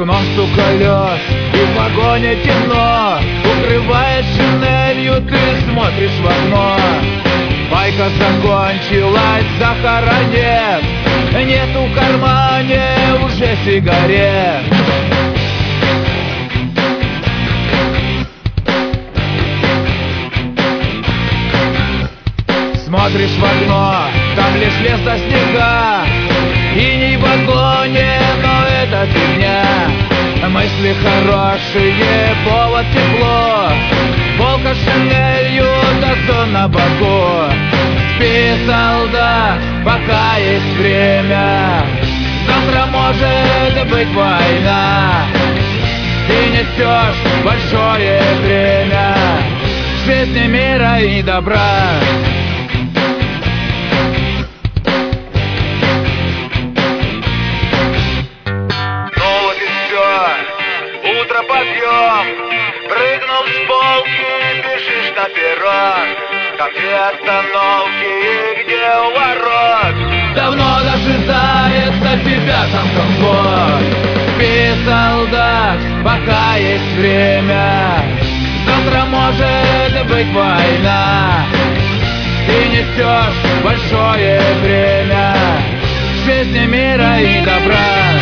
окном стук колес, и в вагоне темно. Укрываясь шинелью, ты смотришь в окно. Байка закончилась, сахара нет, нет в кармане уже сигарет. Смотришь в окно, там лишь лес до снега, иней в вагоне, но это фигня. Мысли хорошие, повод тепло, полка с шинелью, дозор на боку. Спи, солдат, пока есть время, завтра может быть война. Ты несешь большое бремя жизни, мира и добра. Утро, подъем, прыгнул с полки, бежишь на перрон. Там где остановки и где у ворот давно дожидается тебя там комфорт. Спи, солдат, пока есть время, завтра может быть война. Ты несешь большое бремя жизни, мира и добра.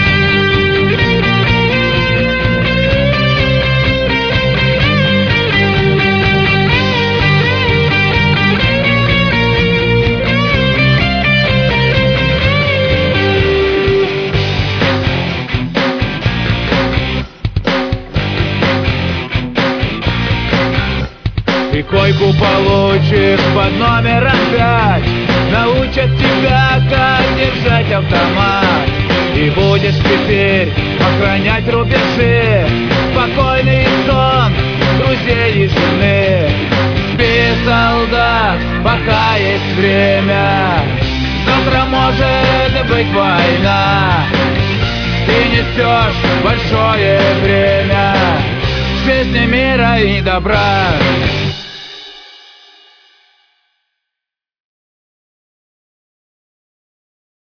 И койку получишь под номером 5, научат тебя, как держать автомат. И будешь теперь охранять рубежи, спокойный сон друзей и жены. Спи, солдат, пока есть время, завтра может быть война. Ты несешь большое бремя жизни, мира и добра.